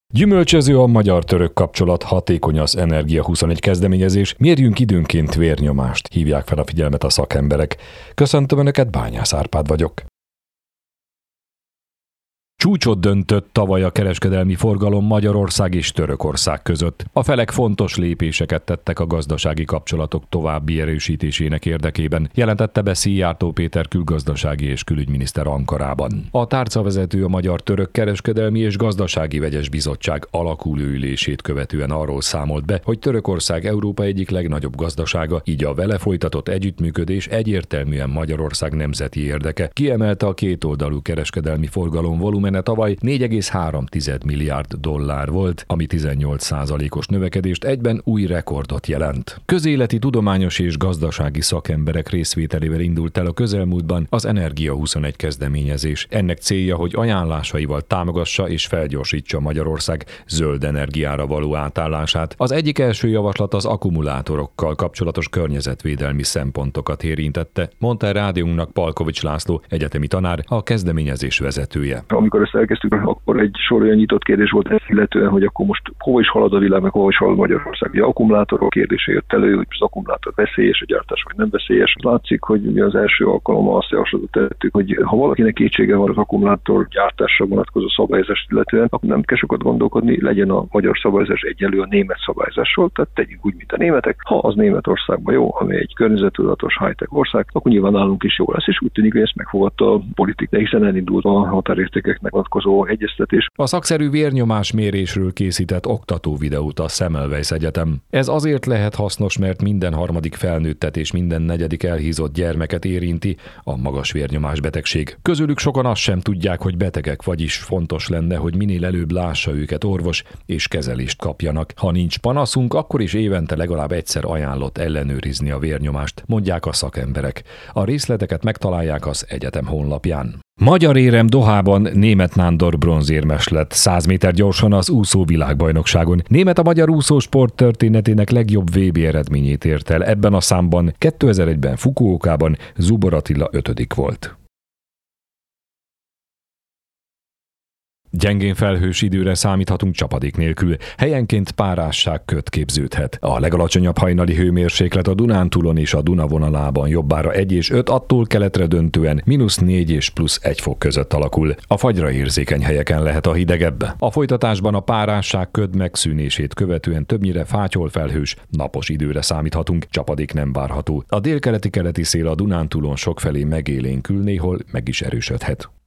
Gyümölcsöző a magyar-török kapcsolat, hatékony az Energia 21 kezdeményezés, mérjünk időnként vérnyomást, hívják fel a figyelmet a szakemberek. Köszöntöm Önöket, Bányász Árpád vagyok. Csúcsot döntött tavaly a kereskedelmi forgalom Magyarország és Törökország között. A felek fontos lépéseket tettek a gazdasági kapcsolatok további erősítésének érdekében, jelentette be Szijjártó Péter külgazdasági és külügyminiszter Ankarában. A tárcavezető a Magyar-Török Kereskedelmi és Gazdasági Vegyes Bizottság alakuló ülését követően arról számolt be, hogy Törökország Európa egyik legnagyobb gazdasága, így a vele folytatott együttműködés egyértelműen Magyarország nemzeti érdeke. Kiemelte a kétoldalú kereskedelmi forgalom volumene tavaly 4,3 milliárd dollár volt, ami 18%-os növekedést, egyben új rekordot jelent. Közéleti, tudományos és gazdasági szakemberek részvételével indult el a közelmúltban az Energia 21 kezdeményezés. Ennek célja, hogy ajánlásaival támogassa és felgyorsítsa Magyarország zöld energiára való átállását. Az egyik első javaslat az akkumulátorokkal kapcsolatos környezetvédelmi szempontokat érintette, mondta a rádiónknak Palkovics László, egyetemi tanár, a kezdeményezés vezetője. Amikor ezt elkezdtük, akkor egy sor olyan nyitott kérdés volt ezt illetően, hogy akkor most hova is halad a világ, meg hova is halad Magyarország. Ugye akkumulátorok kérdése jött elő, hogy az akkumulátor veszélyes, a gyártás vagy nem veszélyes. Látszik, hogy az első alkalommal azt javaslatot tettük, hogy ha valakinek kétsége van az akkumulátor gyártásra vonatkozó szabályozást illetően, akkor nem kell sokat gondolkodni, legyen a magyar szabályozás egyenlő a német szabályozással, tehát tegyük úgy, mint a németek. Ha az Németországban jó, ami egy környezettudatos high-tech ország, akkor nyilván nálunk is jó lesz, és úgy tűnik, hogy ezt megfogadta a politika, hiszen elindult a határértékeknek vonatkozó egyeztetés. A szakszerű vérnyomás mérésről készített oktató videót a Semmelweis Egyetem. Ez azért lehet hasznos, mert minden harmadik felnőttet és minden negyedik elhízott gyermeket érinti a magas vérnyomás betegség. Közülük sokan azt sem tudják, hogy betegek, vagyis fontos lenne, hogy minél előbb lássa őket orvos és kezelést kapjanak. Ha nincs panaszunk, akkor is évente legalább egyszer ajánlott ellenőrizni a vérnyomást, mondják a szakemberek. A részleteket megtalálják az egyetem honlapján. Magyar érem Dohában Németh Nándor bronzérmes lett 100 méter gyorsan az úszó világbajnokságon. Németh a magyar úszósport történetének legjobb VB eredményét ért el. Ebben a számban 2001-ben Fukuokában Zubor Attila 5. volt. Gyengén felhős időre számíthatunk csapadék nélkül, helyenként párásságköd képződhet. A legalacsonyabb hajnali hőmérséklet a Dunántúlon és a Duna vonalában jobbára 1 és 5, attól keletre döntően -4 és +1 fok között alakul. A fagyra érzékeny helyeken lehet a hidegebb. A folytatásban a párásságköd megszűnését követően többnyire fátyolfelhős, napos időre számíthatunk, csapadék nem várható. A délkeleti-keleti szél a Dunántúlon sokfelé megélénkül, néhol meg is erősödhet.